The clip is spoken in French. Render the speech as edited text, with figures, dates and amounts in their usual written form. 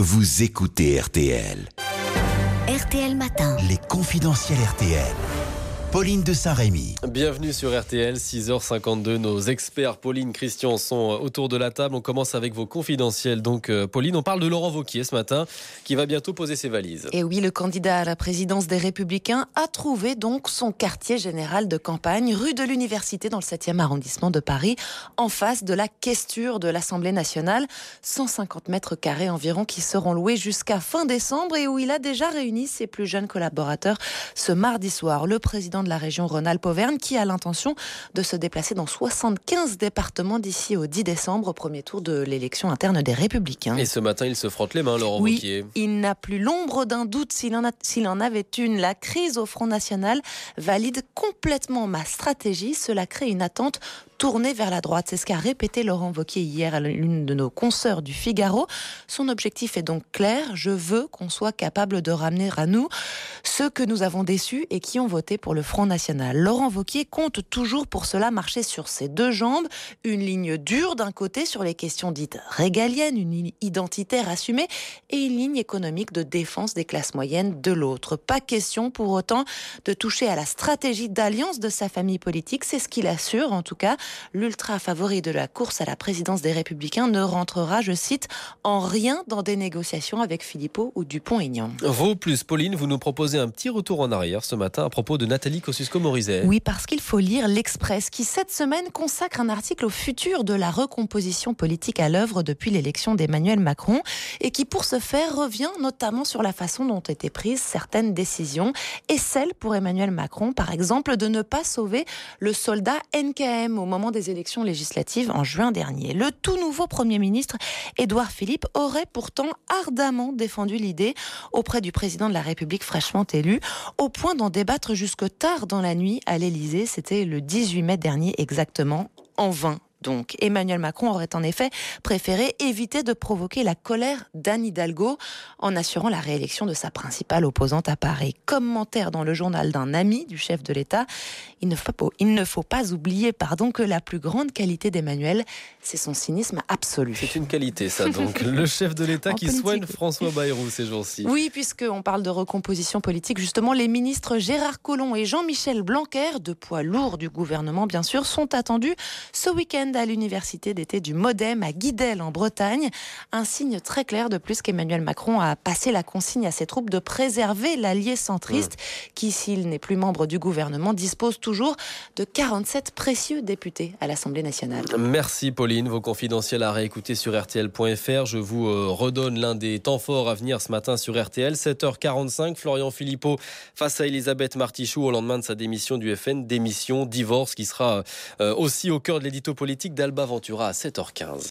vous écoutez RTL. RTL Matin. Les confidentiels RTL. Pauline de Saint-Rémy. Bienvenue sur RTL, 6h52. Nos experts, Pauline, Christian, sont autour de la table. On commence avec vos confidentiels. Donc, Pauline, on parle de Laurent Wauquiez ce matin, qui va bientôt poser ses valises. Et oui, le candidat à la présidence des Républicains a trouvé donc son quartier général de campagne, rue de l'Université, dans le 7e arrondissement de Paris, en face de la questure de l'Assemblée nationale. 150 mètres carrés environ qui seront loués jusqu'à fin décembre et où il a déjà réuni ses plus jeunes collaborateurs ce mardi soir. Le président de la région Rhône-Alpes-Auvergne qui a l'intention de se déplacer dans 75 départements d'ici au 10 décembre, au premier tour de l'élection interne des Républicains. Et ce matin, il se frotte les mains, Laurent Wauquiez. Il n'a plus l'ombre d'un doute s'il en avait une. La crise au Front National valide complètement ma stratégie. Cela crée une attente tournée vers la droite. C'est ce qu'a répété Laurent Wauquiez hier à l'une de nos consoeurs du Figaro. Son objectif est donc clair. Je veux qu'on soit capable de ramener à nous ceux que nous avons déçus et qui ont voté pour le Front National. Laurent Wauquiez compte toujours pour cela marcher sur ses deux jambes. Une ligne dure d'un côté sur les questions dites régaliennes, une ligne identitaire assumée et une ligne économique de défense des classes moyennes de l'autre. Pas question pour autant de toucher à la stratégie d'alliance de sa famille politique. C'est ce qu'il assure en tout cas. L'ultra favori de la course à la présidence des Républicains ne rentrera, je cite, en rien dans des négociations avec Philippot ou Dupont-Aignan. Vous plus, Pauline, vous nous proposez un petit retour en arrière ce matin à propos de Nathalie Kosciusko-Morizet. Oui, parce qu'il faut lire l'Express qui, cette semaine, consacre un article au futur de la recomposition politique à l'œuvre depuis l'élection d'Emmanuel Macron et qui, pour ce faire, revient notamment sur la façon dont ont été prises certaines décisions et celle pour Emmanuel Macron, par exemple, de ne pas sauver le soldat NKM au moment des élections législatives en juin dernier. Le tout nouveau Premier ministre, Édouard Philippe, aurait pourtant ardemment défendu l'idée auprès du président de la République fraîchement élu, au point d'en débattre jusque tard dans la nuit à l'Élysée. C'était le 18 mai dernier exactement, en vain. Donc, Emmanuel Macron aurait en effet préféré éviter de provoquer la colère d'Anne Hidalgo en assurant la réélection de sa principale opposante à Paris. Commentaire dans le journal d'un ami du chef de l'État. Il ne faut pas oublier que la plus grande qualité d'Emmanuel, c'est son cynisme absolu. C'est une qualité, ça, donc. Le chef de l'État qui soigne François Bayrou ces jours-ci. Oui, puisqu'on parle de recomposition politique, justement, les ministres Gérard Collomb et Jean-Michel Blanquer, deux poids lourds du gouvernement, bien sûr, sont attendus ce week-end à l'université d'été du Modem à Guidel en Bretagne. Un signe très clair de plus qu'Emmanuel Macron a passé la consigne à ses troupes de préserver l'allié centriste qui, s'il n'est plus membre du gouvernement, dispose toujours de 47 précieux députés à l'Assemblée nationale. Merci Pauline, vos confidentiels à réécouter sur RTL.fr. Je vous redonne l'un des temps forts à venir ce matin sur RTL. 7h45, Florian Philippot face à Elisabeth Martichoux au lendemain de sa démission du FN. Démission, divorce qui sera aussi au cœur de l'édito politique d'Alba Ventura à 7h15.